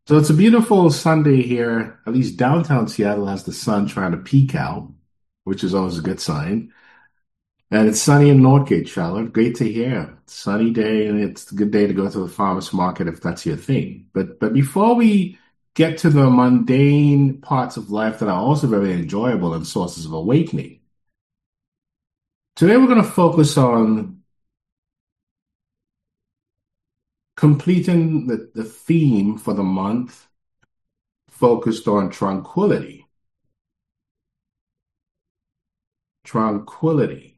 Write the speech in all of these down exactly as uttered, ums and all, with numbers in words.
So it's a beautiful Sunday here. At least downtown Seattle has the sun trying to peek out, which is always a good sign. And it's sunny in Northgate, Charlotte. Great to hear. Sunny day, and it's a good day to go to the farmers market if that's your thing. But but before we get to the mundane parts of life that are also very enjoyable and sources of awakening, today we're going to focus on completing the, the theme for the month focused on tranquility. Tranquility.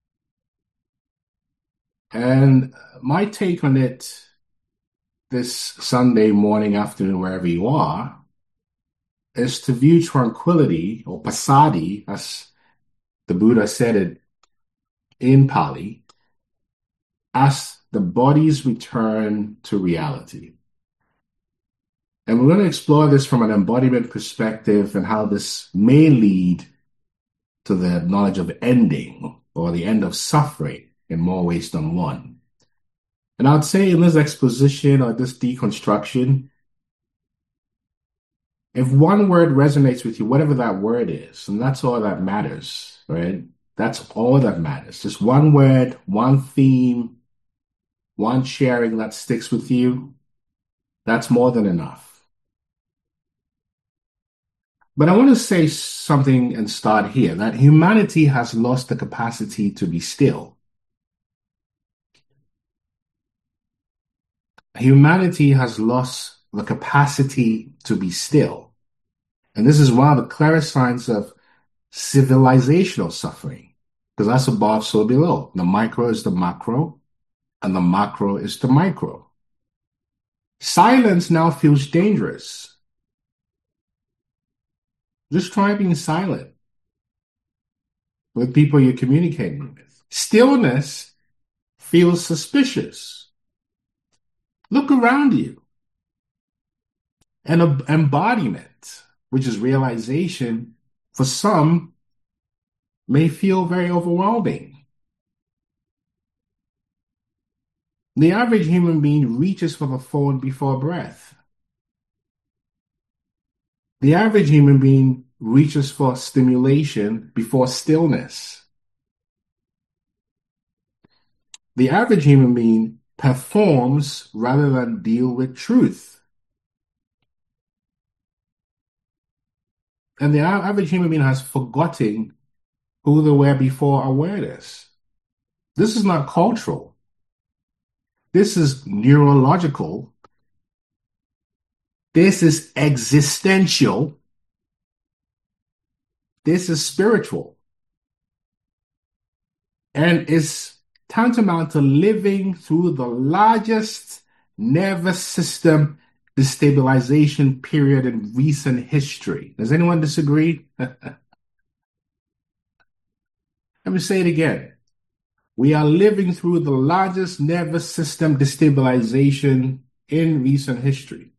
And my take on it this Sunday morning, afternoon, wherever you are, is to view tranquility, or passaddhi, as the Buddha said it in Pali, as the body's return to reality. And we're going to explore this from an embodiment perspective and how this may lead to the knowledge of ending or the end of suffering in more ways than one. And I'd say in this exposition or this deconstruction, if one word resonates with you, whatever that word is, and that's all that matters, right? That's all that matters. Just one word, one theme, one sharing that sticks with you, that's more than enough. But I want to say something and start here, that humanity has lost the capacity to be still. Humanity has lost the capacity to be still. And this is one of the clearest signs of civilizational suffering, because that's above, so below. The micro is the macro, and the macro is the micro. Silence now feels dangerous. Just try being silent with people you're communicating with. Stillness feels suspicious. Look around you. And embodiment, which is realization, for some may feel very overwhelming. The average human being reaches for the phone before breath. The average human being reaches for stimulation before stillness. The average human being performs rather than deal with truth. And the average human being has forgotten who they were before awareness. This is not cultural. This is neurological. This is existential. This is spiritual. And it's tantamount to living through the largest nervous system destabilization period in recent history. Does anyone disagree? Let me say it again. We are living through the largest nervous system destabilization in recent history.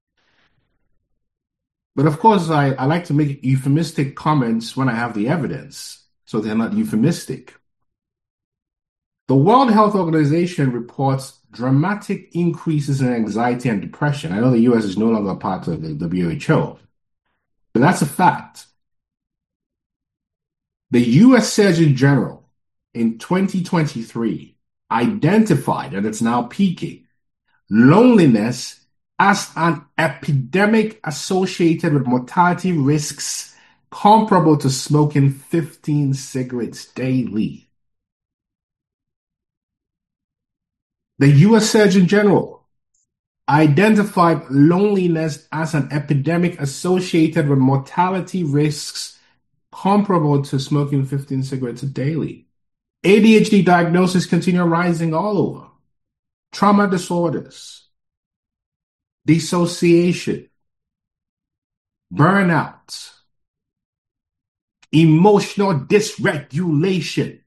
But of course, I, I like to make euphemistic comments when I have the evidence, so they're not euphemistic. The World Health Organization reports dramatic increases in anxiety and depression. I know the U S is no longer part of the W H O, but that's a fact. The U S Surgeon General in twenty twenty-three identified, and it's now peaking, loneliness as an epidemic associated with mortality risks comparable to smoking fifteen cigarettes daily. The U S Surgeon General identified loneliness as an epidemic associated with mortality risks comparable to smoking fifteen cigarettes daily. A D H D diagnoses continue rising all over. Trauma disorders, dissociation, burnout, emotional dysregulation,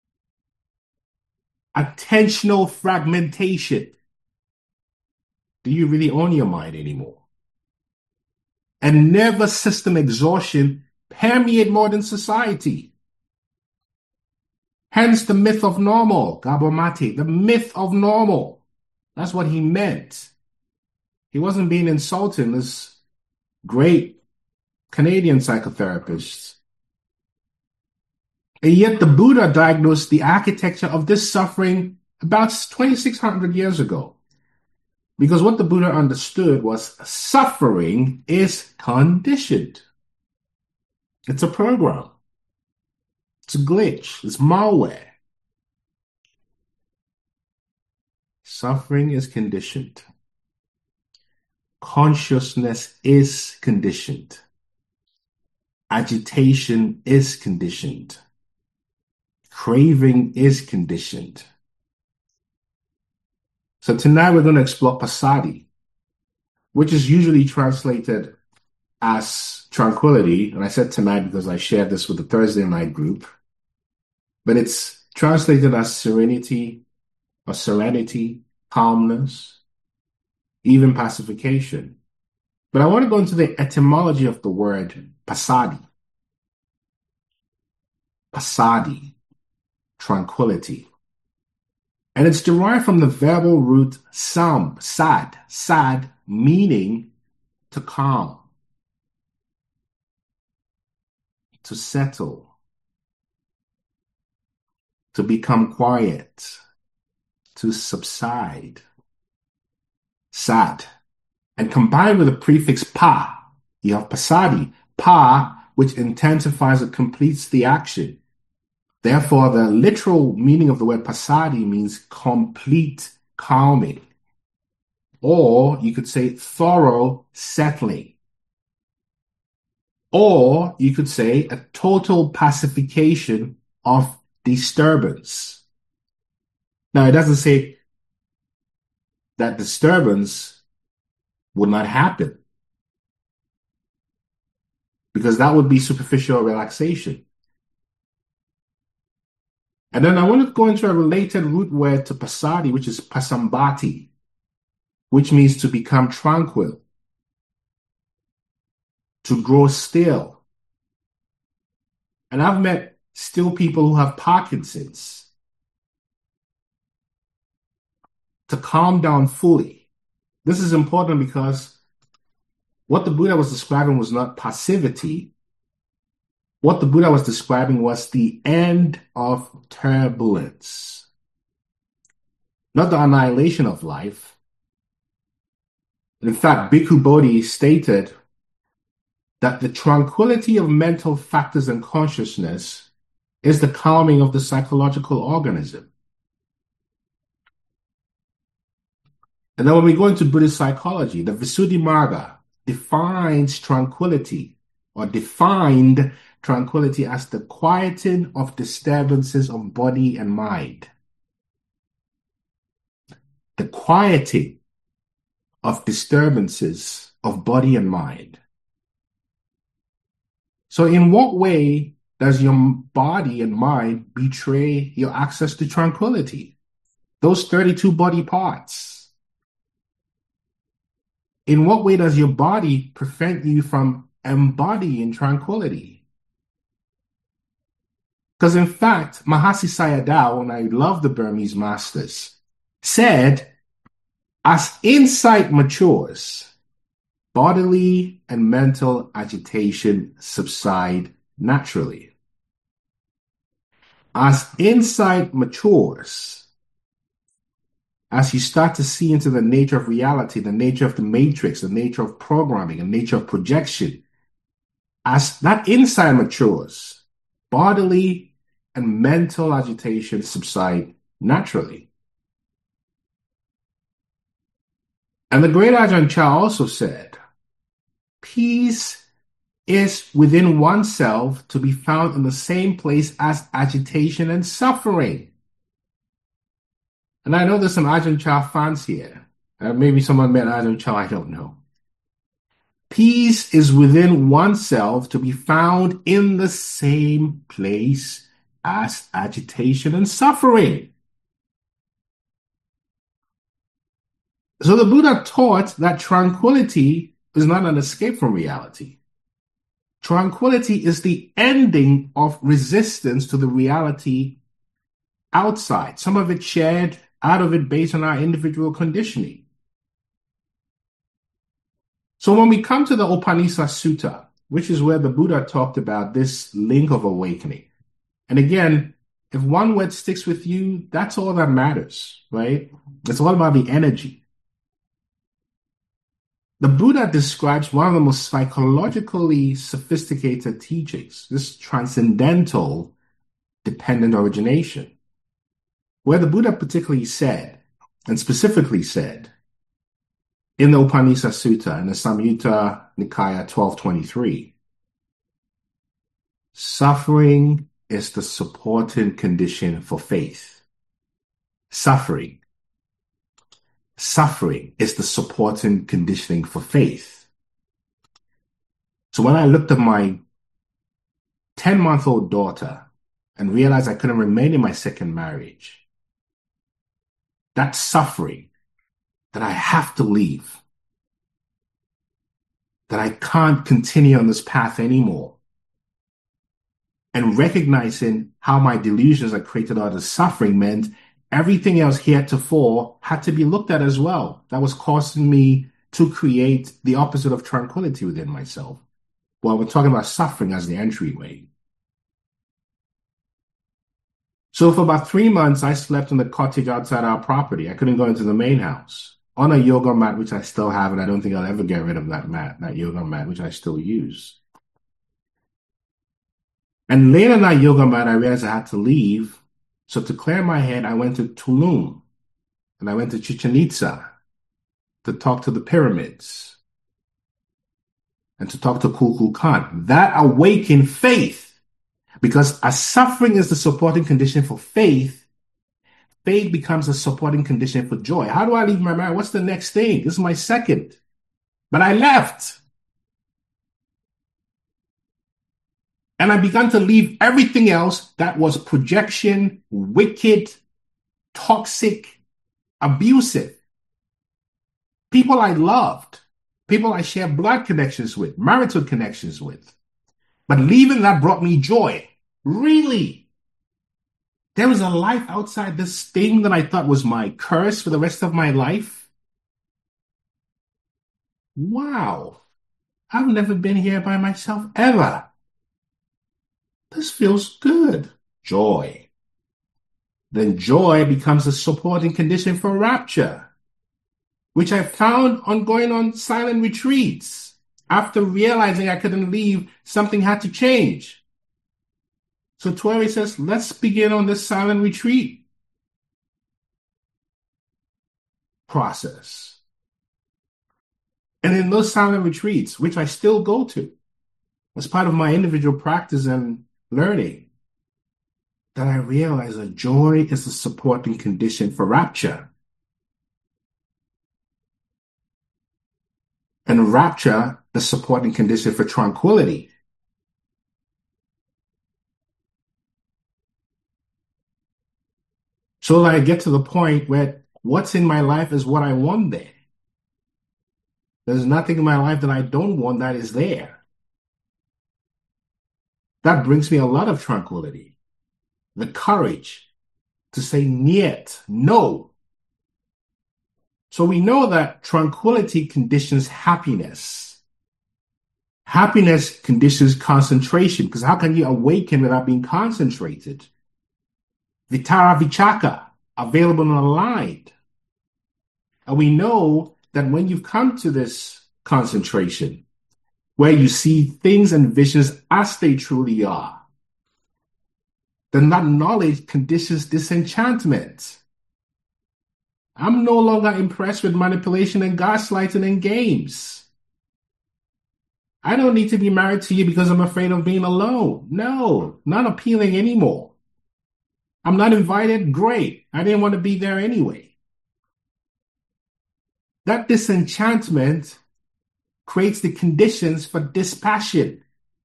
attentional fragmentation. Do you really own your mind anymore? And nervous system exhaustion permeate modern society. Hence the myth of normal, Gabor Mate, the myth of normal. That's what he meant. He wasn't being insulting, this great Canadian psychotherapist. And yet the Buddha diagnosed the architecture of this suffering about twenty-six hundred years ago. Because what the Buddha understood was suffering is conditioned. It's a program. It's a glitch. It's malware. Suffering is conditioned. Consciousness is conditioned. Agitation is conditioned. Craving is conditioned. So tonight we're going to explore passaddhi, which is usually translated as tranquility. And I said tonight because I shared this with the Thursday night group. But it's translated as serenity or serenity, calmness, even pacification. But I want to go into the etymology of the word passaddhi. Passaddhi, tranquility. And it's derived from the verbal root sam, sad, sad, meaning to calm, to settle, to become quiet, to subside. Sad. And combined with the prefix pa, you have passaddhi, pa, which intensifies or completes the action. Therefore, the literal meaning of the word passaddhi means complete calming. Or you could say thorough settling. Or you could say a total pacification of disturbance. Now, it doesn't say that disturbance would not happen, because that would be superficial relaxation. And then I want to go into a related root word to passaddhi, which is pasambati, which means to become tranquil, to grow still. And I've met still people who have Parkinson's, to calm down fully. This is important because what the Buddha was describing was not passivity. What the Buddha was describing was the end of turbulence, not the annihilation of life. In fact, Bhikkhu Bodhi stated that the tranquility of mental factors and consciousness is the calming of the psychological organism. And then when we go into Buddhist psychology, the Visuddhimagga defines tranquility, or defined tranquility, as the quieting of disturbances of body and mind. The quieting of disturbances of body and mind. So in what way does your body and mind betray your access to tranquility? Those thirty-two body parts. In what way does your body prevent you from embodying tranquility? Because in fact, Mahasi Sayadaw, and I love the Burmese masters, said, as insight matures, bodily and mental agitation subside naturally. As insight matures, as you start to see into the nature of reality, the nature of the matrix, the nature of programming, the nature of projection, as that insight matures, bodily and mental agitation subside naturally. And the great Ajahn Chah also said, peace is within oneself, to be found in the same place as agitation and suffering. And I know there's some Ajahn Chah fans here. Uh, maybe someone met Ajahn Chah, I don't know. Peace is within oneself, to be found in the same place as agitation and suffering. So the Buddha taught that tranquility is not an escape from reality. Tranquility is the ending of resistance to the reality outside, some of it shared out of it based on our individual conditioning. So when we come to the Upanisa Sutta, which is where the Buddha talked about this link of awakening. And again, if one word sticks with you, that's all that matters, right? It's all about the energy. The Buddha describes one of the most psychologically sophisticated teachings, this transcendental dependent origination, where the Buddha particularly said, and specifically said, in the Upanisa Sutta, in the Samyutta Nikaya twelve twenty-three, suffering is the supporting condition for faith. Suffering. Suffering is the supporting conditioning for faith. So when I looked at my ten-month-old daughter and realized I couldn't remain in my second marriage, that suffering that I have to leave, that I can't continue on this path anymore, and recognizing how my delusions had created all the suffering meant everything else heretofore had to be looked at as well. That was causing me to create the opposite of tranquility within myself. Well, we're talking about suffering as the entryway. So for about three months, I slept in the cottage outside our property. I couldn't go into the main house on a yoga mat, which I still have, and I don't think I'll ever get rid of that mat, that yoga mat, which I still use. And later on that yoga mat, I realized I had to leave. So to clear my head, I went to Tulum and I went to Chichen Itza to talk to the pyramids and to talk to Kukulkan. That awakened faith, because as suffering is the supporting condition for faith, faith becomes a supporting condition for joy. How do I leave my marriage? What's the next thing? This is my second. But I left. And I began to leave everything else that was projection, wicked, toxic, abusive. People I loved, people I shared blood connections with, marital connections with. But leaving that brought me joy. Really? There was a life outside this thing that I thought was my curse for the rest of my life? Wow. I've never been here by myself ever. This feels good. Joy. Then joy becomes a supporting condition for rapture, which I found on going on silent retreats. After realizing I couldn't leave, something had to change. So Tori says, let's begin on this silent retreat process. And in those silent retreats, which I still go to as part of my individual practice and learning, that I realize that joy is the supporting condition for rapture. And rapture, the supporting condition for tranquility. So that I get to the point where what's in my life is what I want there. There's nothing in my life that I don't want that is there. That brings me a lot of tranquility. The courage to say niet, no. So we know that tranquility conditions happiness. Happiness conditions concentration, because how can you awaken without being concentrated? Vitara Vichaka, available and aligned. And we know that when you've come to this concentration, where you see things and visions as they truly are, then that knowledge conditions disenchantment. I'm no longer impressed with manipulation and gaslighting and games. I don't need to be married to you because I'm afraid of being alone. No, not appealing anymore. I'm not invited? Great. I didn't want to be there anyway. That disenchantment creates the conditions for dispassion.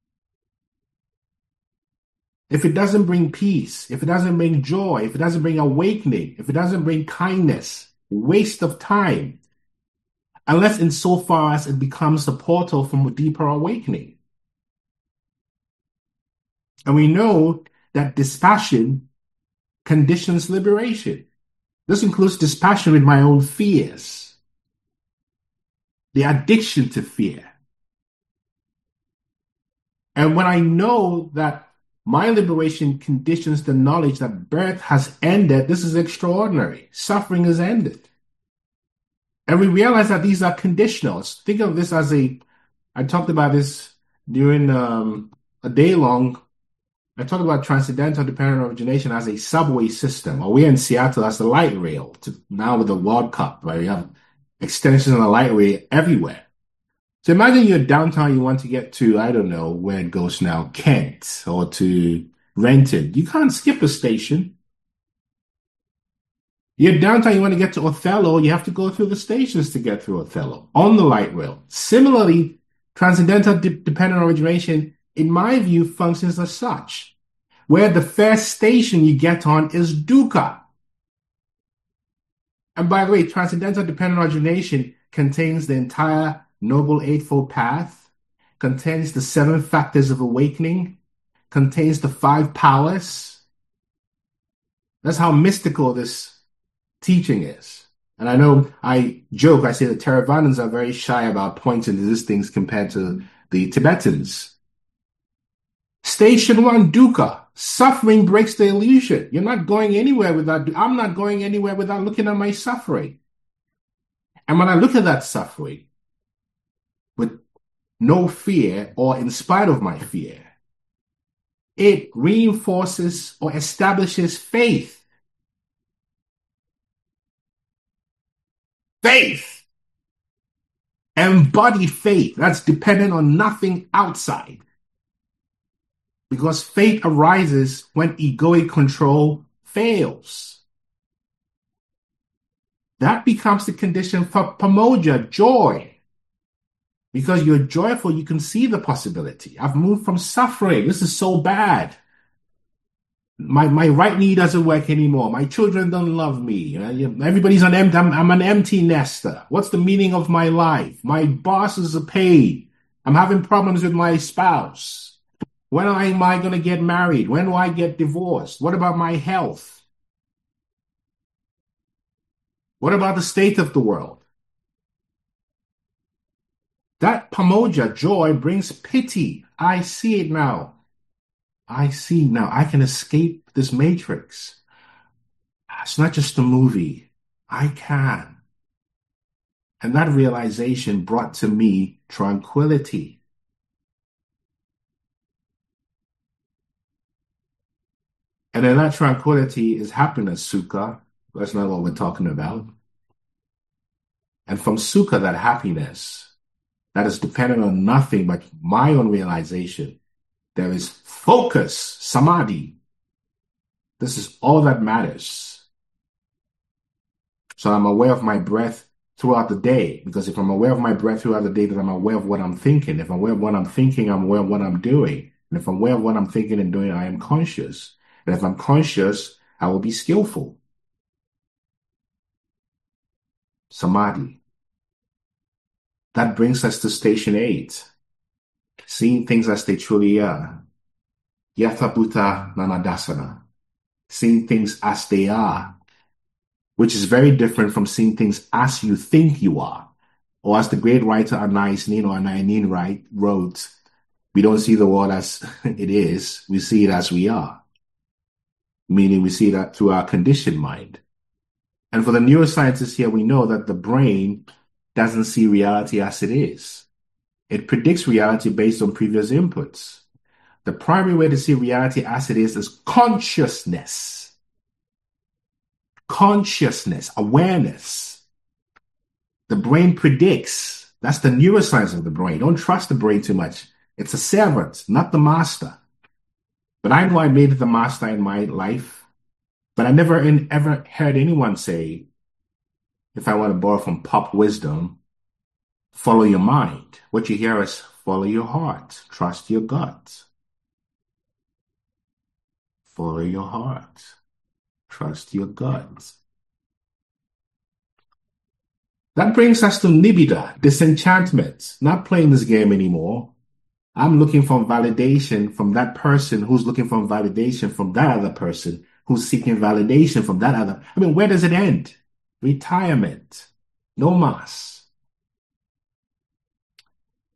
If it doesn't bring peace, if it doesn't bring joy, if it doesn't bring awakening, if it doesn't bring kindness, waste of time, unless insofar as it becomes the portal from a deeper awakening. And we know that dispassion conditions liberation. This includes dispassion with my own fears. the addiction to fear. And when I know that my liberation conditions the knowledge that birth has ended, this is extraordinary. Suffering is ended. And we realize that these are conditional. Think of this as a, I talked about this during um, a day long. I talked about transcendental dependent origination as a subway system. Or we're in Seattle as the light rail. To, now with the World Cup, where you have extensions of the light rail everywhere. So imagine you're downtown, you want to get to, I don't know where it goes now, Kent or to Renton. You can't skip a station. You're downtown, you want to get to Othello, you have to go through the stations to get through Othello on the light rail. Similarly, transcendental de- dependent origination, in my view, functions as such, where the first station you get on is dukkha. And by the way, transcendental dependent origination contains the entire Noble Eightfold Path, contains the seven factors of awakening, contains the five powers. That's how mystical this teaching is. And I know I joke, I say the Theravadins are very shy about pointing to these things compared to the Tibetans. Station one, dukkha. Suffering breaks the illusion. You're not going anywhere without, I'm not going anywhere without looking at my suffering. And when I look at that suffering, with no fear or in spite of my fear, it reinforces or establishes faith. Faith. Embodied faith. That's dependent on nothing outside. Because faith arises when egoic control fails. That becomes the condition for pamoja, joy. Because you're joyful, you can see the possibility. I've moved from suffering. This is so bad. My my right knee doesn't work anymore. My children don't love me. Everybody's on empty. I'm, I'm an empty nester. What's the meaning of my life? My bosses are paid. I'm having problems with my spouse. When am I going to get married? When do I get divorced? What about my health? What about the state of the world? That pamoja, joy, brings pity. I see it now. I see now. I can escape this matrix. It's not just a movie. I can. And that realization brought to me tranquility. And then that tranquility is happiness, sukha. That's not what we're talking about. And from sukha, that happiness, that is dependent on nothing but my own realization. There is focus, samadhi. This is all that matters. So I'm aware of my breath throughout the day, because if I'm aware of my breath throughout the day, then I'm aware of what I'm thinking. If I'm aware of what I'm thinking, I'm aware of what I'm doing. And if I'm aware of what I'm thinking and doing, I am conscious. And if I'm conscious, I will be skillful. Samadhi. That brings us to station eight. Seeing things as they truly are. Yatha Bhuta Nanadasana. Seeing things as they are. Which is very different from seeing things as you think you are. Or as the great writer Anais Nin or Anais Nin wrote, we don't see the world as it is, we see it as we are. Meaning we see that through our conditioned mind. And for the neuroscientists here, we know that the brain doesn't see reality as it is. It predicts reality based on previous inputs. The primary way to see reality as it is is consciousness. Consciousness, awareness. The brain predicts. That's the neuroscience of the brain. Don't trust the brain too much. It's a servant, not the master. But I know I made it the master in my life. But I never in, ever heard anyone say, if I want to borrow from pop wisdom, follow your mind. What you hear is follow your heart. Trust your gut. Follow your heart. Trust your gut. That brings us to nibbida, disenchantment. Not playing this game anymore. I'm looking for validation from that person who's looking for validation from that other person who's seeking validation from that other. I mean, where does it end? Retirement. No mas.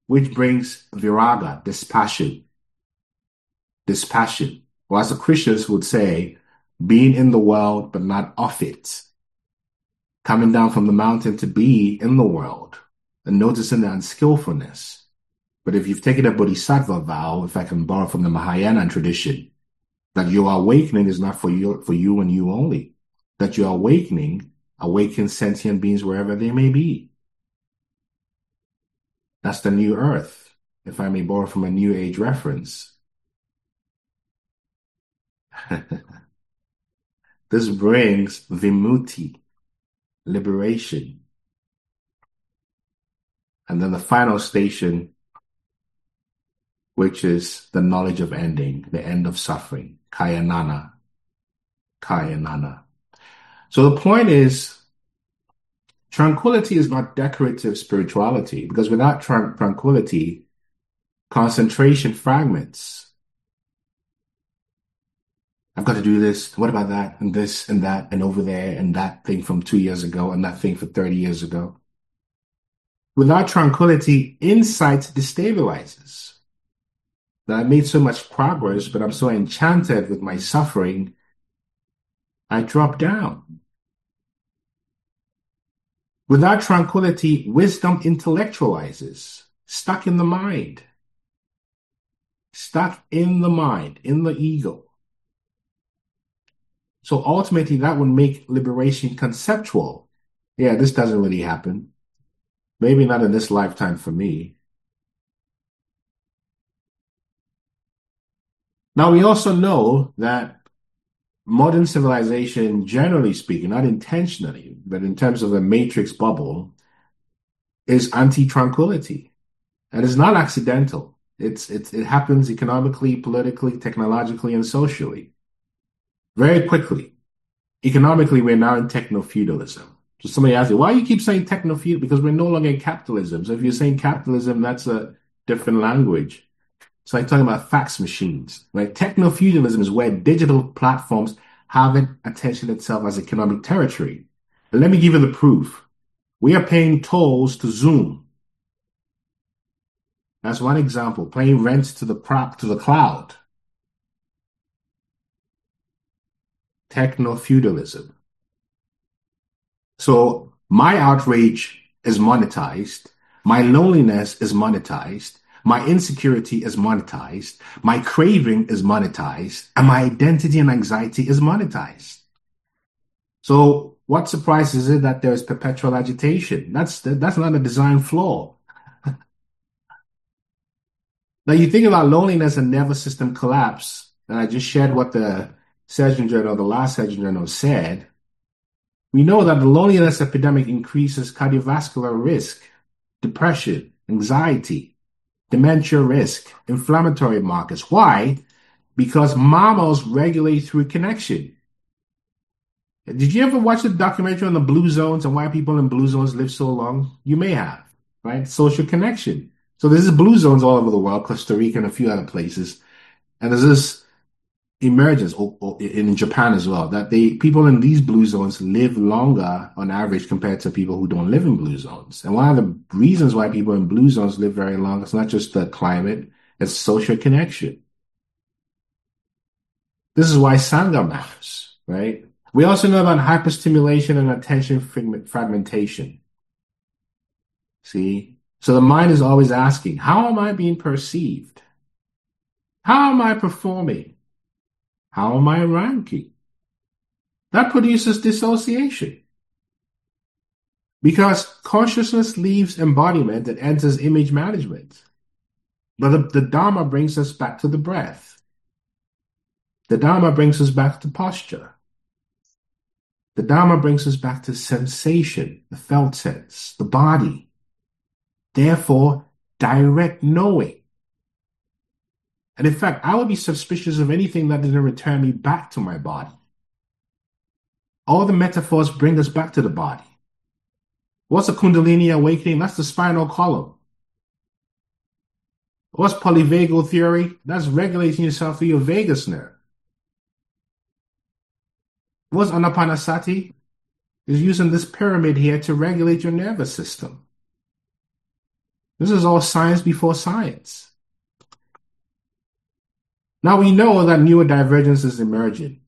which brings viraga, dispassion. Dispassion. Or as the Christians would say, being in the world but not of it. Coming down from the mountain to be in the world and noticing the unskillfulness. But if you've taken a bodhisattva vow, if I can borrow from the Mahayana tradition, that your awakening is not for you, for you and you only. That your awakening awakens sentient beings wherever they may be. That's the new earth, if I may borrow from a new age reference. This brings vimutti, liberation. And then the final station, which is the knowledge of ending, the end of suffering, kayanana. Kayanana. So the point is, tranquility is not decorative spirituality, because without tran- tranquility, concentration fragments. I've got to do this. What about that? And this and that and over there and that thing from two years ago and that thing for thirty years ago. Without tranquility, insight destabilizes. That I made so much progress, but I'm so enchanted with my suffering, I drop down. Without tranquility, wisdom intellectualizes, stuck in the mind. Stuck in the mind, in the ego. So ultimately, that would make liberation conceptual. Yeah, this doesn't really happen. Maybe not in this lifetime for me. Now, we also know that modern civilization, generally speaking, not intentionally, but in terms of a matrix bubble, is anti-tranquility. And it's not accidental. It's, it's, it happens economically, politically, technologically, and socially. Very quickly. Economically, we're now in techno-feudalism. So somebody asks you, why do you keep saying techno-feudalism? Because we're no longer in capitalism. So if you're saying capitalism, that's a different language. It's like talking about fax machines, right? Techno-feudalism is where digital platforms haven't attention itself as economic territory. But let me give you the proof. We are paying tolls to Zoom. That's one example. Paying rent to the prop to the cloud. Techno-feudalism. So my outrage is monetized. My loneliness is monetized. My insecurity is monetized. My craving is monetized. And my identity and anxiety is monetized. So what surprises it that there is perpetual agitation? That's, that's not a design flaw. Now you think about loneliness and nervous system collapse, and I just shared what the Surgeon Journal, the last Surgeon Journal said. We know that the loneliness epidemic increases cardiovascular risk, depression, anxiety, dementia risk, inflammatory markers. Why? Because mammals regulate through connection. Did you ever watch the documentary on the blue zones and why people in blue zones live so long? You may have, right? Social connection. So there's blue zones all over the world, Costa Rica and a few other places. And there's this emergence or, or in Japan as well, that they people in these blue zones live longer on average compared to people who don't live in blue zones. And one of the reasons why people in blue zones live very long is not just the climate, it's social connection. This is why Sangha matters, right? We also know about hyperstimulation and attention fragmentation. See? So the mind is always asking, how am I being perceived? How am I performing? How am I ranking? That produces dissociation. Because consciousness leaves embodiment and enters image management. But the, the Dharma brings us back to the breath. The Dharma brings us back to posture. The Dharma brings us back to sensation, the felt sense, the body. Therefore, direct knowing. And in fact, I would be suspicious of anything that didn't return me back to my body. All the metaphors bring us back to the body. What's a Kundalini awakening? That's the spinal column. What's polyvagal theory? That's regulating yourself through your vagus nerve. What's Anapanasati? Is using this pyramid here to regulate your nervous system. This is all science before science. Now we know that newer divergence is emerging.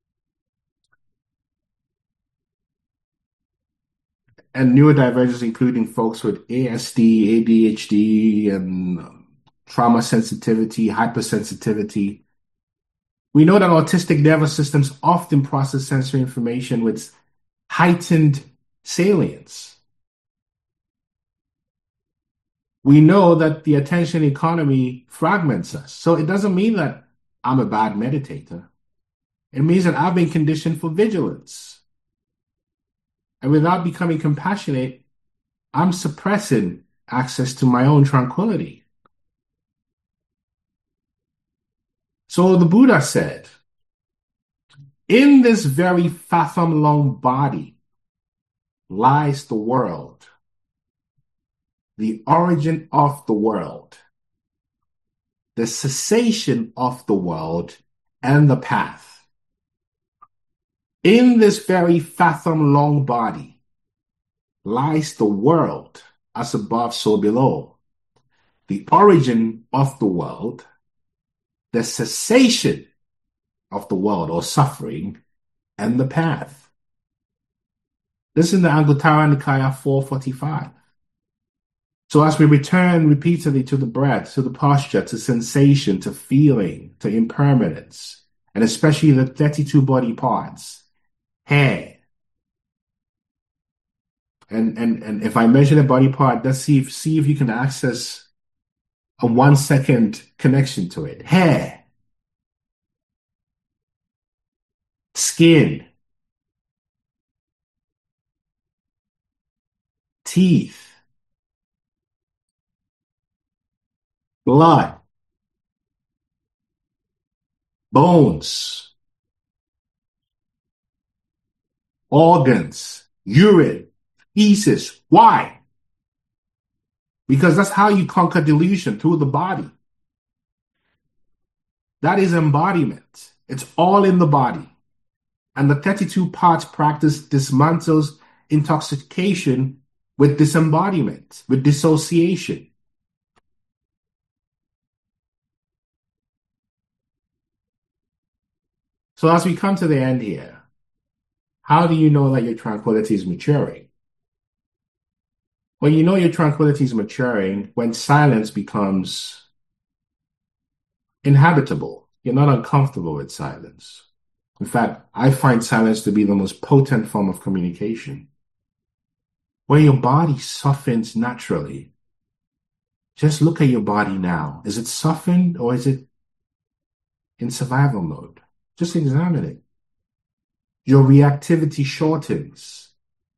And neurodivergence, including folks with A S D, A D H D, and um, trauma sensitivity, hypersensitivity. We know that autistic nervous systems often process sensory information with heightened salience. We know that the attention economy fragments us. So it doesn't mean that I'm a bad meditator. It means that I've been conditioned for vigilance. And without becoming compassionate, I'm suppressing access to my own tranquility. So the Buddha said, in this very fathom-long body lies the world, the origin of the world, the cessation of the world, and the path. In this very fathom-long body lies the world, as above, so below, the origin of the world, the cessation of the world or suffering, and the path. This is in the Anguttara Nikaya four forty-five. So as we return repeatedly to the breath, to the posture, to sensation, to feeling, to impermanence, and especially the thirty-two body parts, hair. And, and, and if I measure the body part, let's see if, see if you can access a one second connection to it. Hair, skin, teeth, blood, bones, organs, urine, feces. Why? Because that's how you conquer delusion, through the body. That is embodiment. It's all in the body. And the thirty-two parts practice dismantles intoxication with disembodiment, with dissociation. So as we come to the end here, how do you know that your tranquility is maturing? Well, you know your tranquility is maturing when silence becomes inhabitable. You're not uncomfortable with silence. In fact, I find silence to be the most potent form of communication. When your body softens naturally, just look at your body now. Is it softened or is it in survival mode? Just examine it. Your reactivity shortens.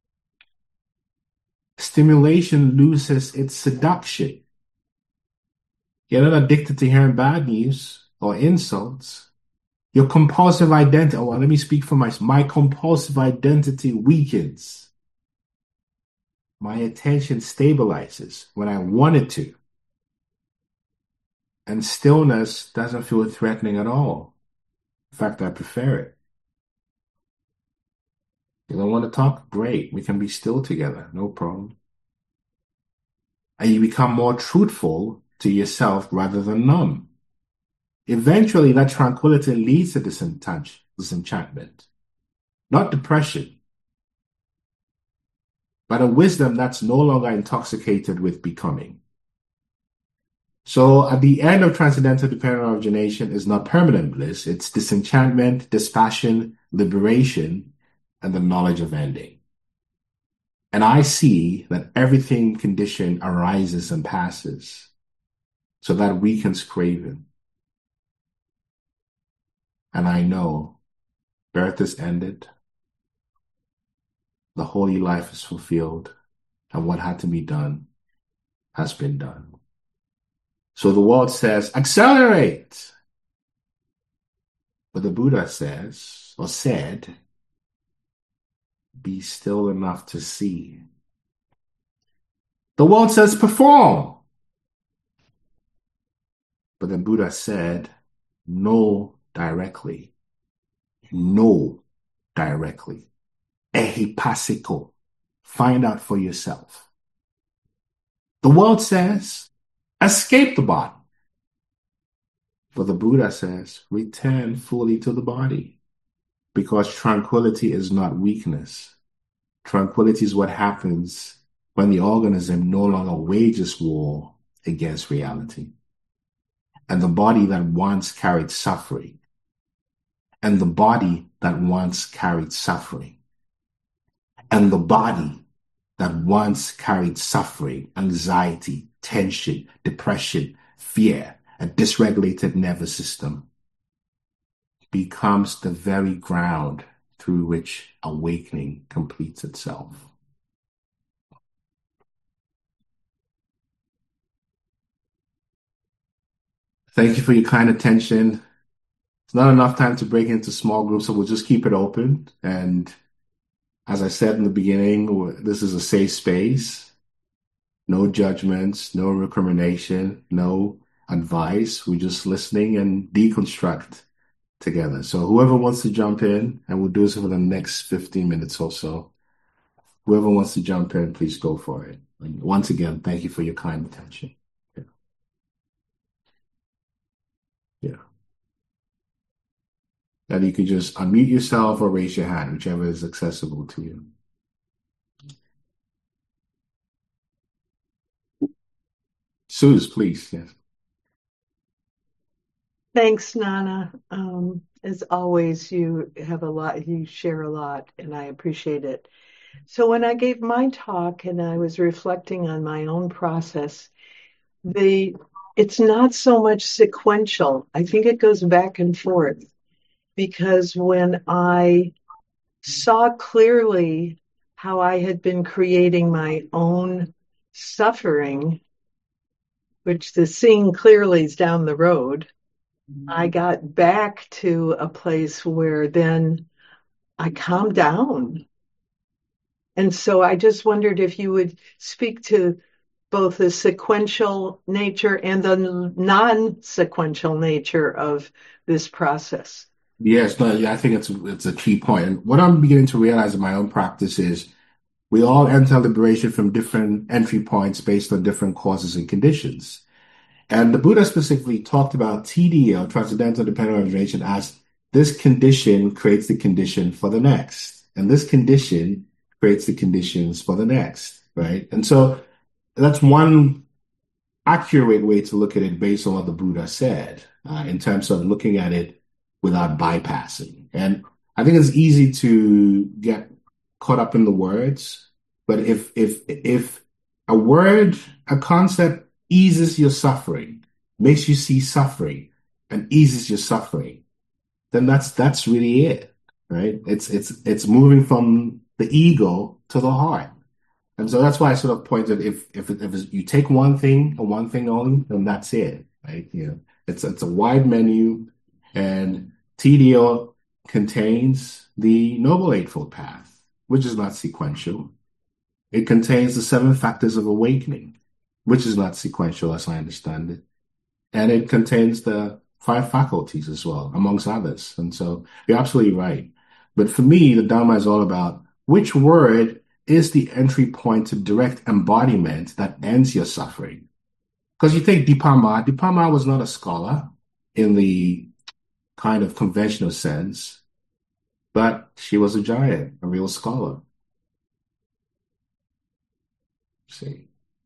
Stimulation loses its seduction. You're not addicted to hearing bad news or insults. Your compulsive identity, oh, well, let me speak for myself. My compulsive identity weakens. My attention stabilizes when I want it to. And stillness doesn't feel threatening at all. In fact, I prefer it. You don't want to talk? Great. We can be still together. No problem. And you become more truthful to yourself rather than numb. Eventually, that tranquility leads to disenchantment, not depression, but a wisdom that's no longer intoxicated with becoming. So at the end of transcendental dependent origination is not permanent bliss. It's disenchantment, dispassion, liberation, and the knowledge of ending. And I see that everything conditioned arises and passes. So that weakens craving. And I know birth is ended. The holy life is fulfilled. And what had to be done has been done. So the world says, accelerate. But the Buddha says, or said, be still enough to see. The world says, perform. But the Buddha said, know directly. Know directly. Ehipassiko. Find out for yourself. The world says, escape the body. But the Buddha says, return fully to the body. Because tranquility is not weakness. Tranquility is what happens when the organism no longer wages war against reality. And the body that once carried suffering, and the body that once carried suffering, and the body that once carried suffering, anxiety, tension, depression, fear, a dysregulated nervous system, becomes the very ground through which awakening completes itself. Thank you for your kind attention. It's not enough time to break into small groups, so we'll just keep it open. And as I said in the beginning, this is a safe space. No judgments, no recrimination, no advice. We're just listening and deconstruct together. So whoever wants to jump in, and we'll do this for the next fifteen minutes or so. Whoever wants to jump in, please go for it. And once again, thank you for your kind attention. Yeah. Yeah. And you can just unmute yourself or raise your hand, whichever is accessible to you. Suze, please. Yes. Thanks, Nana. Um, as always, you have a lot, you share a lot, and I appreciate it. So when I gave my talk and I was reflecting on my own process, the it's not so much sequential. I think it goes back and forth because when I saw clearly how I had been creating my own suffering, which the seeing clearly is down the road, I got back to a place where then I calmed down. And so I just wondered if you would speak to both the sequential nature and the non-sequential nature of this process. Yes, no, yeah, I think it's it's a key point. And what I'm beginning to realize in my own practice is we all enter liberation from different entry points based on different causes and conditions. And the Buddha specifically talked about T D L, Transcendental Dependent Origination, as this condition creates the condition for the next. And this condition creates the conditions for the next, right? And so that's one accurate way to look at it based on what the Buddha said, uh, in terms of looking at it without bypassing. And I think it's easy to get caught up in the words, but if if if a word, a concept eases your suffering, makes you see suffering, and eases your suffering, then that's that's really it, right? It's it's it's moving from the ego to the heart. And so that's why I sort of pointed, if if if you take one thing and one thing only, then that's it, right? You know, it's it's a wide menu, and T D O contains the Noble Eightfold Path, which is not sequential. It contains the seven factors of awakening, which is not sequential as I understand it. And it contains the five faculties as well, amongst others. And so you're absolutely right. But for me, the Dharma is all about which word is the entry point to direct embodiment that ends your suffering. Because you take Dipa Ma, Dipa Ma was not a scholar in the kind of conventional sense, but she was a giant, a real scholar. See.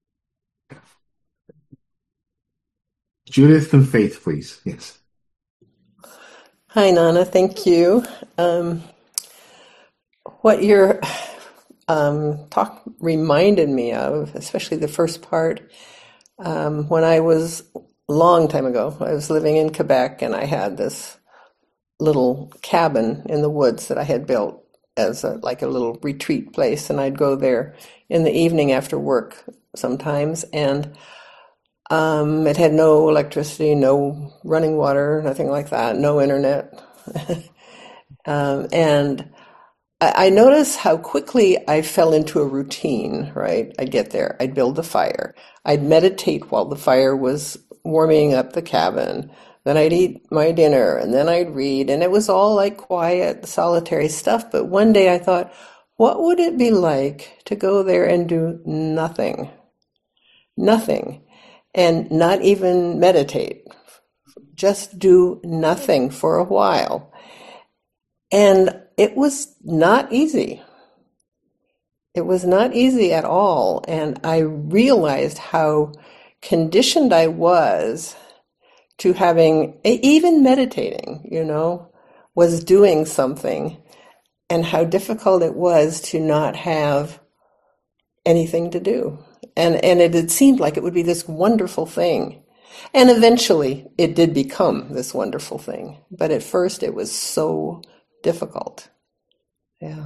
Judith and Faith, please. Yes. Hi, Nana. Thank you. Um, what your um, talk reminded me of, especially the first part, um, when I was a long time ago, I was living in Quebec, and I had this little cabin in the woods that I had built as a, like a little retreat place, and I'd go there in the evening after work sometimes, and um, it had no electricity, no running water, nothing like that, no internet. um, and I, I noticed how quickly I fell into a routine, right? I'd get there, I'd build the fire, I'd meditate while the fire was warming up the cabin, then I'd eat my dinner, and then I'd read, and it was all like quiet, solitary stuff. But one day I thought, what would it be like to go there and do nothing? nothing, and not even meditate. Just do nothing for a while. And it was not easy. It was not easy at all. And I realized how conditioned I was to having, even meditating, you know, was doing something, and how difficult it was to not have anything to do. And, and it had seemed like it would be this wonderful thing. And eventually it did become this wonderful thing. But at first it was so difficult. Yeah.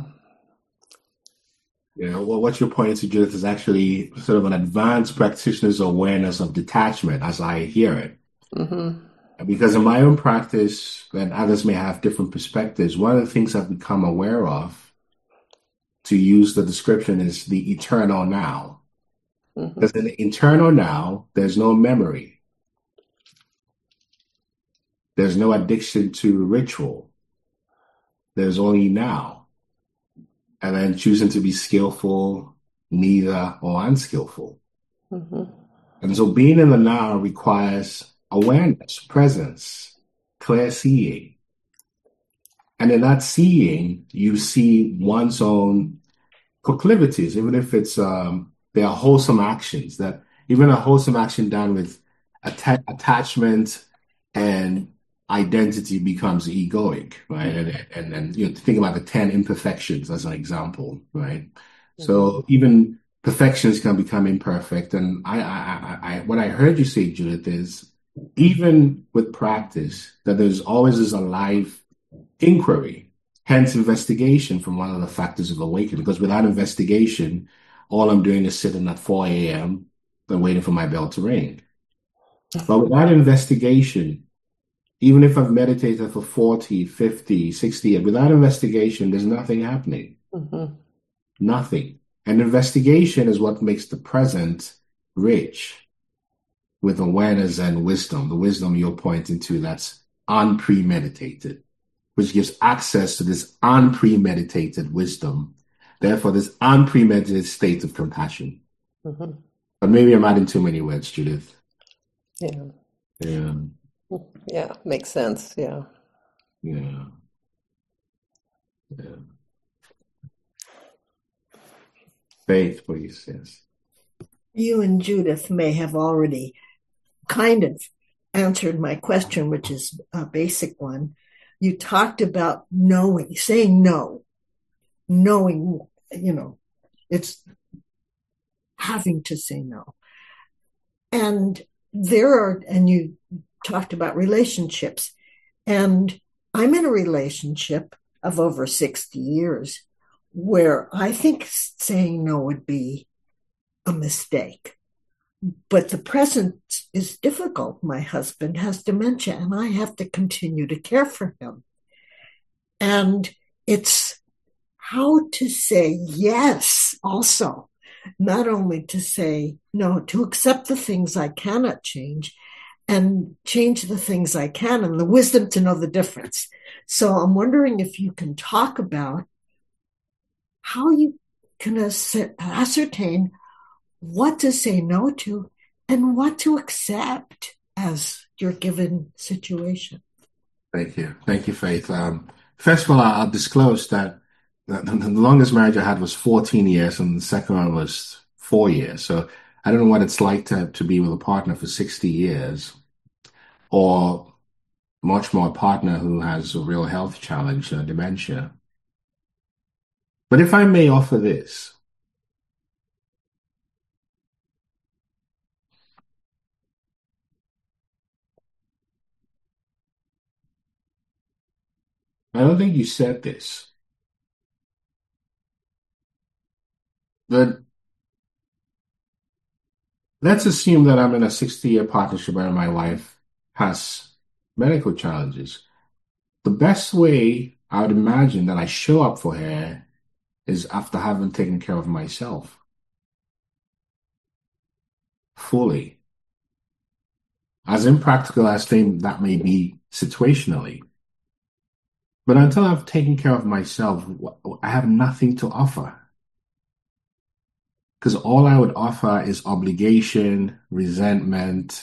Yeah, well, what you're pointing to, Judith, is actually sort of an advanced practitioner's awareness of detachment, as I hear it. Mm-hmm. Because in my own practice, and others may have different perspectives, one of the things I've become aware of, to use the description, is the eternal now. Mm-hmm. Because in the eternal now, there's no memory. There's no addiction to ritual. There's only now. And then choosing to be skillful, neither, or unskillful. Mm-hmm. And so being in the now requires awareness, presence, clear seeing. And in that seeing, you see one's own proclivities, even if it's, um, they are wholesome actions, that even a wholesome action done with atta- attachment and identity becomes egoic, right? And and and you know, think about the ten imperfections as an example, right? Mm-hmm. So even perfections can become imperfect. And I, I, I, I, what I heard you say, Judith, is even with practice, that there's always this alive inquiry, hence investigation from one of the factors of awakening. Because without investigation, all I'm doing is sitting at four a.m. and waiting for my bell to ring. But without investigation, even if I've meditated for forty, fifty, sixty years, without investigation, there's nothing happening. Mm-hmm. Nothing. And investigation is what makes the present rich with awareness and wisdom. The wisdom you're pointing to, that's unpremeditated, which gives access to this unpremeditated wisdom. Therefore, this unpremeditated state of compassion. Mm-hmm. But maybe I'm adding too many words, Judith. Yeah. Yeah. Yeah, makes sense. Yeah. Yeah. Yeah. Faith, please. Yes. You and Judith may have already kind of answered my question, which is a basic one. You talked about knowing, saying no, knowing, you know, it's having to say no. And there are, and you talked about relationships, and I'm in a relationship of over sixty years where I think saying no would be a mistake. But the present is difficult. My husband has dementia and I have to continue to care for him. And it's how to say yes also, not only to say no, to accept the things I cannot change and change the things I can, and the wisdom to know the difference. So I'm wondering if you can talk about how you can ascertain what to say no to and what to accept as your given situation. Thank you. Thank you, Faith. Um, first of all, I'll disclose that the, the longest marriage I had was fourteen years and the second one was four years. So I don't know what it's like to, to be with a partner for sixty years, or much more a partner who has a real health challenge, uh, dementia. But if I may offer this, I don't think you said this, but let's assume that I'm in a sixty-year partnership where my wife has medical challenges. The best way I would imagine that I show up for her is after having taken care of myself fully. As impractical as that may be situationally. But until I've taken care of myself, I have nothing to offer. Because all I would offer is obligation, resentment,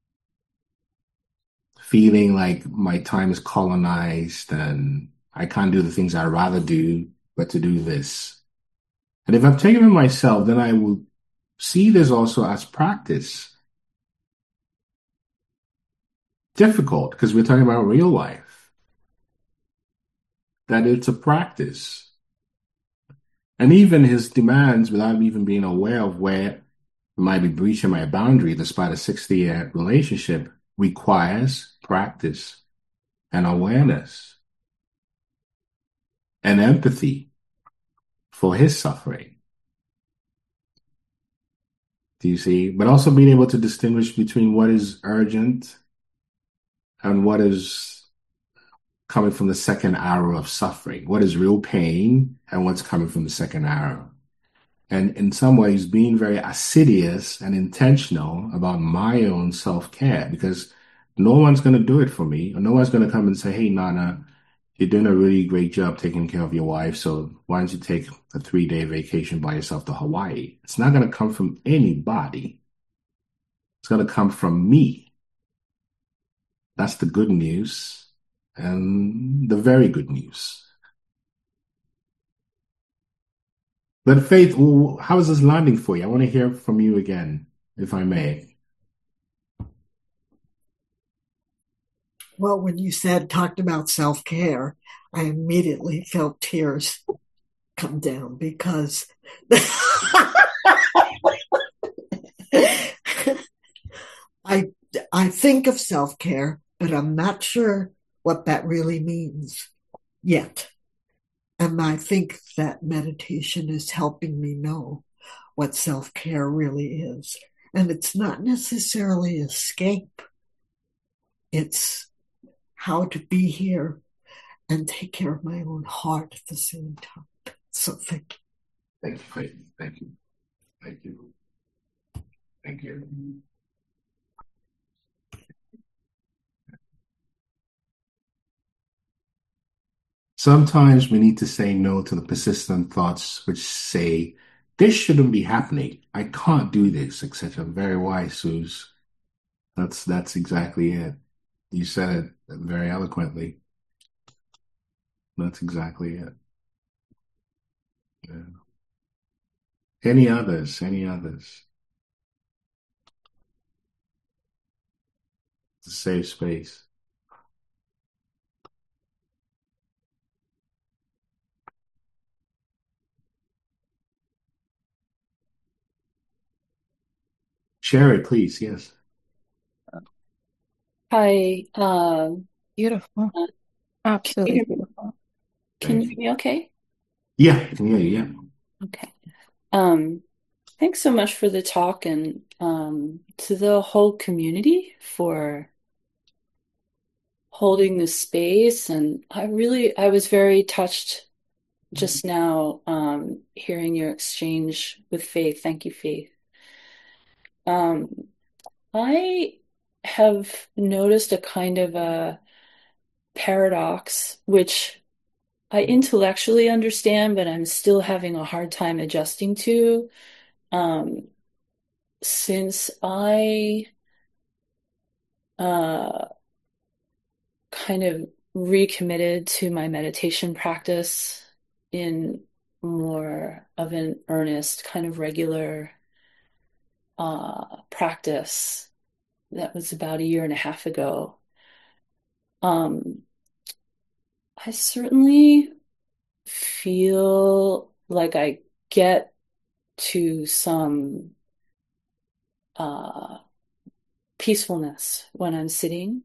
feeling like my time is colonized and I can't do the things I'd rather do, but to do this. And if I'm taking it myself, then I will see this also as practice. Difficult because we're talking about real life. That it's a practice. And even his demands, without even being aware of where I might be breaching my boundary, despite a sixty-year relationship, requires practice and awareness and empathy for his suffering. Do you see? But also being able to distinguish between what is urgent and what is coming from the second arrow of suffering. What is real pain and what's coming from the second arrow. And in some ways, being very assiduous and intentional about my own self-care, because no one's going to do it for me. Or no one's going to come and say, hey, Nana, you're doing a really great job taking care of your wife, so why don't you take a three-day vacation by yourself to Hawaii? It's not going to come from anybody. It's going to come from me. That's the good news and the very good news. But Faith, how is this landing for you? I want to hear from you again, if I may. Well, when you said, talked about self-care, I immediately felt tears come down because I, I think of self-care, but I'm not sure what that really means yet. And I think that meditation is helping me know what self-care really is. And it's not necessarily escape. It's how to be here and take care of my own heart at the same time. So thank you. Thank you, Faith. Thank you. Thank you. Thank you. Sometimes we need to say no to the persistent thoughts which say, this shouldn't be happening. I can't do this, et cetera. Very wise, Suze. That's that's exactly it. You said it very eloquently. That's exactly it. Yeah. Any others? Any others? It's a safe space. Share it, please. Yes. Hi. Uh, Beautiful. uh, Absolutely can you, beautiful. can Thank you you. hear me okay? Yeah, I can hear you. Yeah. Okay. Um, thanks so much for the talk and um, to the whole community for holding this space. And I really, I was very touched just now um, hearing your exchange with Faith. Thank you, Faith. Um, I have noticed a kind of a paradox, which I intellectually understand, but I'm still having a hard time adjusting to. Um, since I uh, kind of recommitted to my meditation practice in more of an earnest, kind of regular uh, practice, that was about a year and a half ago. Um, I certainly feel like I get to some uh, peacefulness when I'm sitting.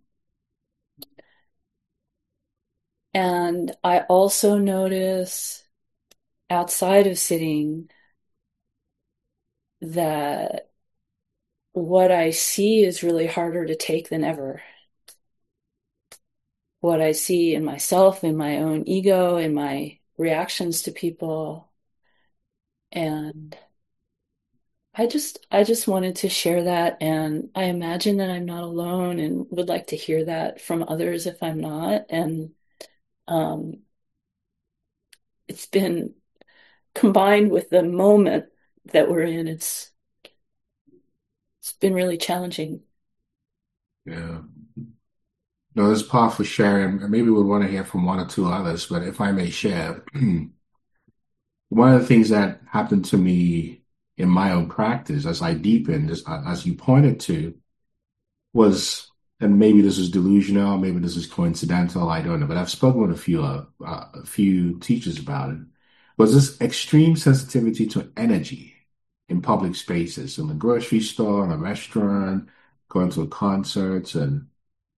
And I also notice outside of sitting that what I see is really harder to take than ever. What I see in myself, in my own ego, in my reactions to people. And I just I just wanted to share that, and I imagine that I'm not alone and would like to hear that from others if I'm not. And um, it's been combined with the moment that we're in. It's it's been really challenging. Yeah. No, this is powerful sharing. Maybe we want to hear from one or two others, but if I may share, one of the things that happened to me in my own practice as I deepened, as, as you pointed to, was, and maybe this is delusional, maybe this is coincidental, I don't know, but I've spoken with a few uh, uh, a few teachers about it, was this extreme sensitivity to energy in public spaces, in the grocery store, in a restaurant, going to concerts, and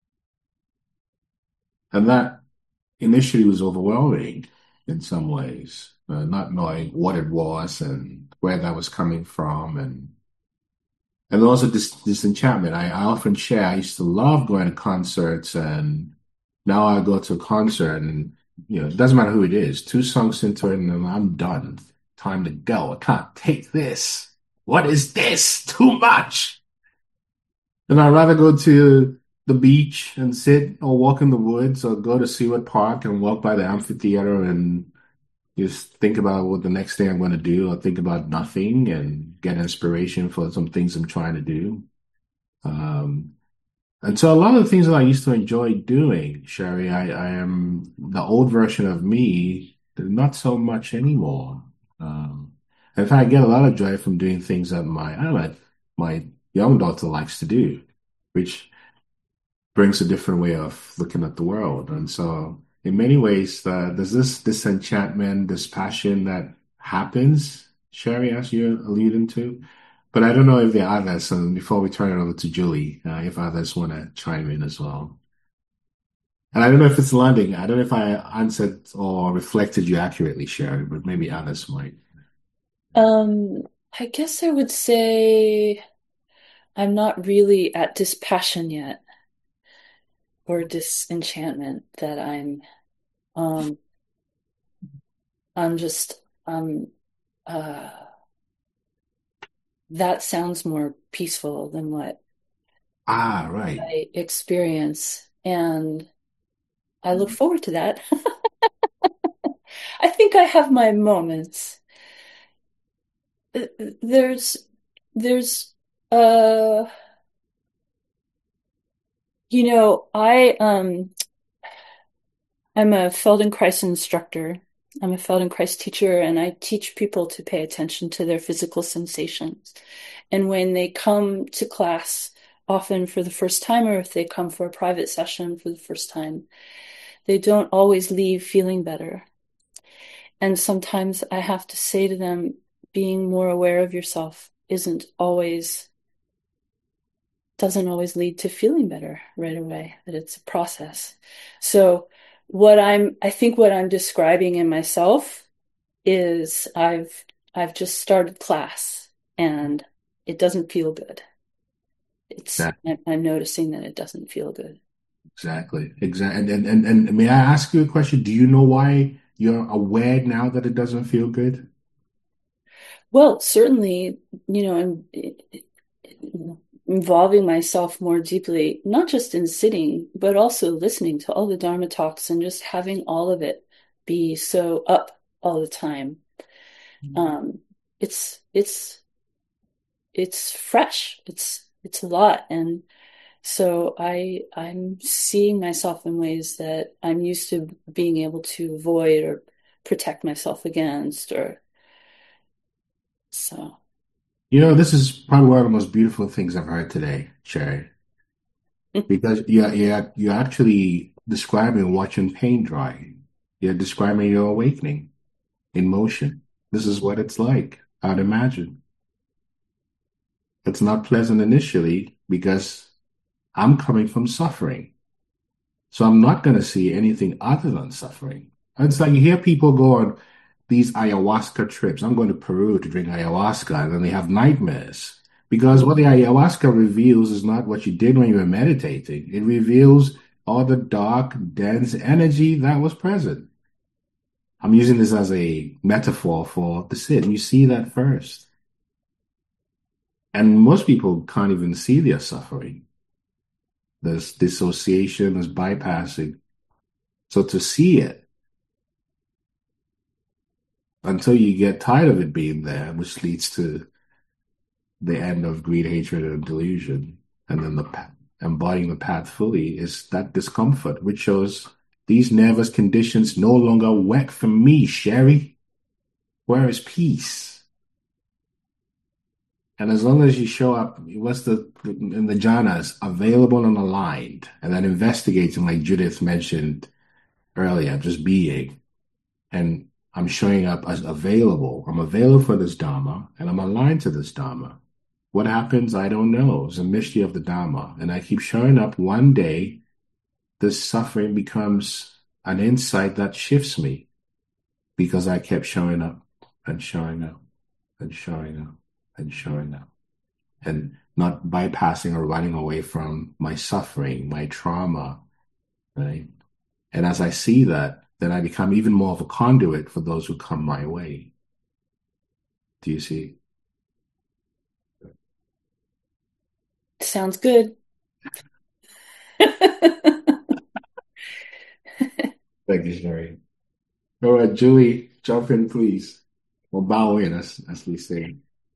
and that initially was overwhelming in some ways, uh, not knowing what it was and where that was coming from, and and also this disenchantment. I, I often share. I used to love going to concerts, and now I go to a concert, and you know, it doesn't matter who it is. Two songs into it, and I'm done. Time to go. I can't take this. What is this? Too much. And I'd rather go to the beach and sit or walk in the woods or go to Seward Park and walk by the amphitheater and just think about what the next thing I'm going to do or think about nothing and get inspiration for some things I'm trying to do. Um, and so a lot of the things that I used to enjoy doing, Sherry, I, I am the old version of me, not so much anymore. Um, in fact, I get a lot of joy from doing things that my, I don't know, my young daughter likes to do, which brings a different way of looking at the world. And so in many ways, uh, there's this disenchantment, this passion that happens, Sherry, as you're alluding to. But I don't know if there are others, and before we turn it over to Julie, uh, if others want to chime in as well. And I don't know if it's landing. I don't know if I answered or reflected you accurately, Sherry, but maybe others might. Um, I guess I would say I'm not really at dispassion yet, or disenchantment, that I'm um I'm just um uh that sounds more peaceful than what Ah, right. I experience, and I look forward to that. I think I have my moments. There's there's uh you know, I um I'm a Feldenkrais instructor. I'm a Feldenkrais teacher, and I teach people to pay attention to their physical sensations. And when they come to class, often for the first time, or if they come for a private session for the first time, they don't always leave feeling better. And sometimes I have to say to them, being more aware of yourself isn't always, doesn't always lead to feeling better right away, that it's a process. So what I'm, I think what I'm describing in myself is I've, I've just started class and it doesn't feel good. It's, Exactly. I'm, I'm noticing that it doesn't feel good. Exactly. Exactly. And, and, and, and may I ask you a question? Do you know why you're aware now that it doesn't feel good? Well, certainly, you know, in, in, involving myself more deeply, not just in sitting, but also listening to all the Dharma talks and just having all of it be so up all the time. Mm-hmm. Um, it's, it's, it's fresh. It's, it's a lot. And so I, I'm seeing myself in ways that I'm used to being able to avoid or protect myself against, or so. You know, this is probably one of the most beautiful things I've heard today, Sherry, because you're, you're, you're actually describing watching paint dry. You're describing your awakening in motion. This is what it's like, I'd imagine. It's not pleasant initially because I'm coming from suffering. So I'm not going to see anything other than suffering. It's like you hear people go on these ayahuasca trips. I'm going to Peru to drink ayahuasca, and then they have nightmares. Because what the ayahuasca reveals is not what you did when you were meditating. It reveals all the dark, dense energy that was present. I'm using this as a metaphor for the sit. You see that first. And most people can't even see their suffering. There's dissociation, there's bypassing. So to see it, until you get tired of it being there, which leads to the end of greed, hatred, and delusion, and then the pa- embodying the path fully is that discomfort, which shows these nervous conditions no longer work for me, Sherry. Where is peace? And as long as you show up, what's the in the jhanas, available and aligned, and then investigating, like Judith mentioned earlier, just being, and I'm showing up as available. I'm available for this Dharma, and I'm aligned to this Dharma. What happens? I don't know. It's a mystery of the Dharma. And I keep showing up. One day, this suffering becomes an insight that shifts me because I kept showing up and showing up and showing up and showing up and not bypassing or running away from my suffering, my trauma, right? And as I see that, then I become even more of a conduit for those who come my way. Do you see? Sounds good. Thank you, Sherry. All right, Julie, jump in, please. Or bow in, as, as we say.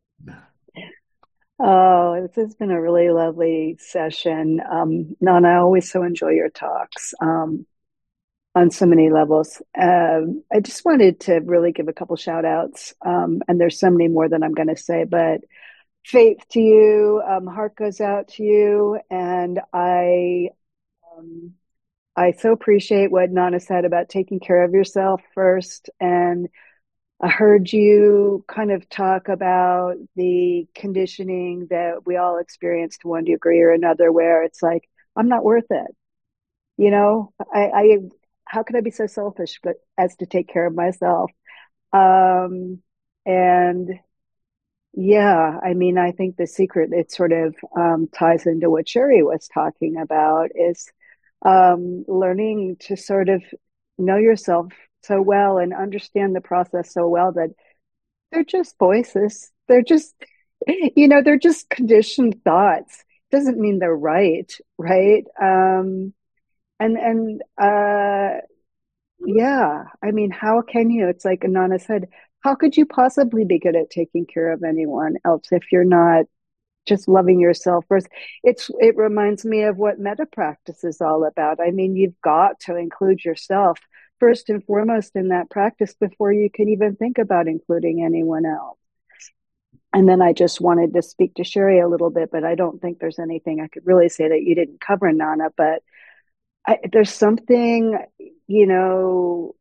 Oh, this has been a really lovely session. Um, Nana, I always so enjoy your talks um, on so many levels. Um, I just wanted to really give a couple shout outs, um, and there's so many more that I'm going to say, but faith to you, um, heart goes out to you, and I, um, I so appreciate what Nana said about taking care of yourself first. And I heard you kind of talk about the conditioning that we all experience to one degree or another, where it's like, I'm not worth it. You know, I, I how could I be so selfish but as to take care of myself? Um, and yeah, I mean, I think the secret, it sort of um, ties into what Sherry was talking about, is um, learning to sort of know yourself so well and understand the process so well that they're just voices. They're just, you know, they're just conditioned thoughts. Doesn't mean they're right, right? Um, and and uh, yeah, I mean, how can you? It's like Anana said, how could you possibly be good at taking care of anyone else if you're not just loving yourself first? It's it reminds me of what metta practice is all about. I mean, you've got to include yourself first and foremost in that practice before you can even think about including anyone else. And then I just wanted to speak to Sherry a little bit, but I don't think there's anything I could really say that you didn't cover, Nana. But I, there's something, you know,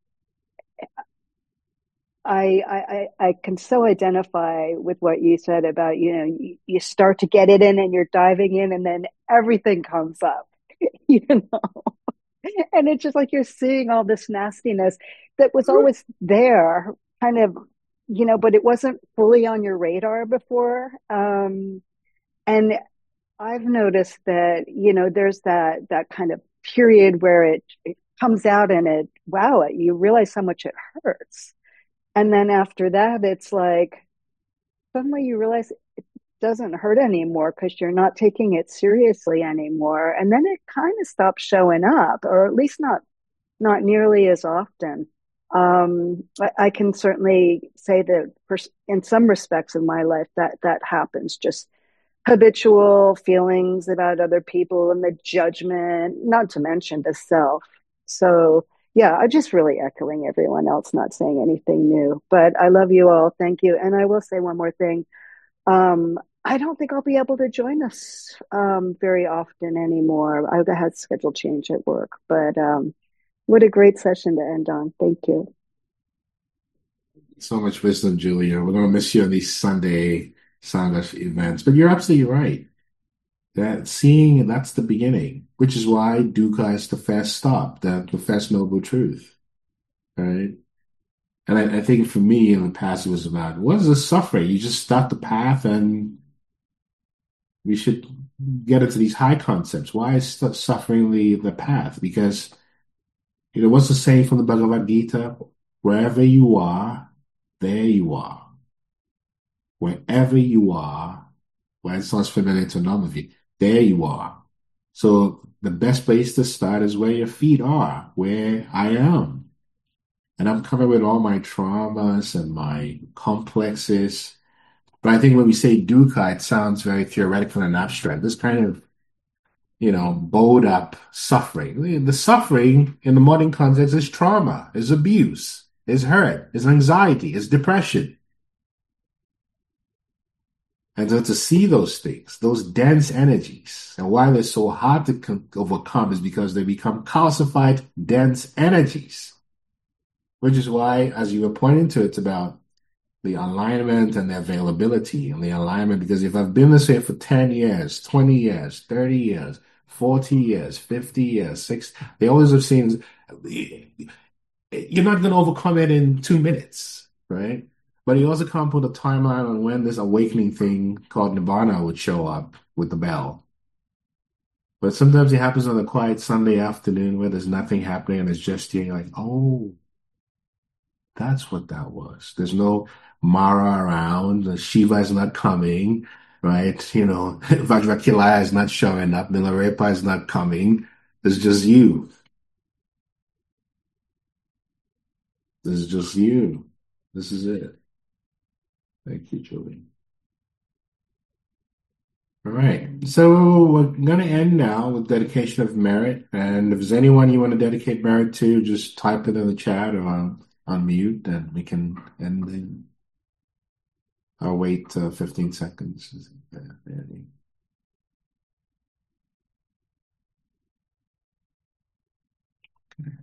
I, I I can so identify with what you said about, you know, you, you start to get it in and you're diving in and then everything comes up, you know, and it's just like you're seeing all this nastiness that was always there, kind of, you know, but it wasn't fully on your radar before. Um, and I've noticed that, you know, there's that that kind of period where it, it comes out and it, wow, you realize how much it hurts. And then after that, it's like, suddenly you realize it doesn't hurt anymore because you're not taking it seriously anymore. And then it kind of stops showing up, or at least not, not nearly as often. Um, I, I can certainly say that for, in some respects of my life, that, that happens. Just habitual feelings about other people and the judgment, not to mention the self. So, yeah, I'm just really echoing everyone else, not saying anything new. But I love you all. Thank you. And I will say one more thing. Um, I don't think I'll be able to join us um, very often anymore. I've had schedule change at work. But um, what a great session to end on. Thank you. So much wisdom, Julia. We're going to miss you on these Sunday Sangha events. But you're absolutely right. That seeing, that's the beginning, which is why dukkha is the first stop, the, the first noble truth, right? And I, I think for me in the past, it was about, what is the suffering? You just start the path and we should get into these high concepts. Why is suffering the, the path? Because, you know, what's the saying from the Bhagavad Gita? Wherever you are, there you are. Wherever you are, well, it sounds familiar to none of you. There you are. So the best place to start is where your feet are, where I am. And I'm covered with all my traumas and my complexes. But I think when we say dukkha, it sounds very theoretical and abstract. This kind of, you know, bowled up suffering. The suffering in the modern context is trauma, is abuse, is hurt, is anxiety, is depression. And so to see those things, those dense energies, and why they're so hard to overcome is because they become calcified, dense energies. Which is why, as you were pointing to, it's about the alignment and the availability and the alignment. Because if I've been this way for ten years, twenty years, thirty years, forty years, fifty years, six, they always have seen you're not going to overcome it in two minutes, right? But you also can't put a timeline on when this awakening thing called Nirvana would show up with the bell. But sometimes it happens on a quiet Sunday afternoon where there's nothing happening and it's just you, and you're like, oh, that's what that was. There's no Mara around. Shiva is not coming, right? You know, Vajrakilaya is not showing up. Milarepa is not coming. It's just you. This is just you. This is it. Thank you, Julie. All right. So we're going to end now with dedication of merit. And if there's anyone you want to dedicate merit to, just type it in the chat or unmute and we can end the. I'll wait uh, fifteen seconds. Okay.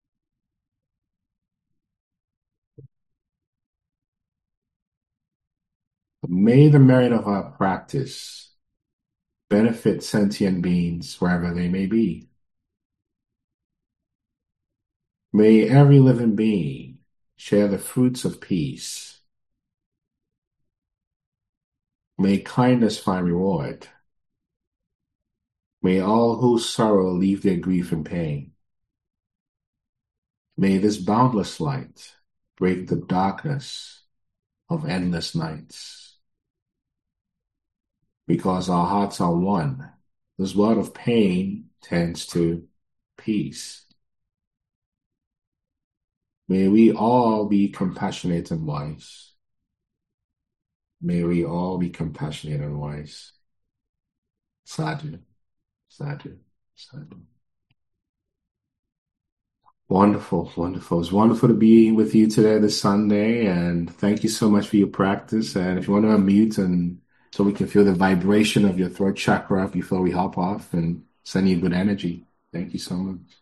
May the merit of our practice benefit sentient beings wherever they may be. May every living being share the fruits of peace. May kindness find reward. May all who sorrow leave their grief and pain. May this boundless light break the darkness of endless nights. Because our hearts are one, this world of pain tends to peace. May we all be compassionate and wise. May we all be compassionate and wise. Sadhu, sadhu, sadhu. Wonderful, wonderful. It's wonderful to be with you today, this Sunday, and thank you so much for your practice. And if you want to unmute and so we can feel the vibration of your throat chakra before we hop off and send you good energy. Thank you so much.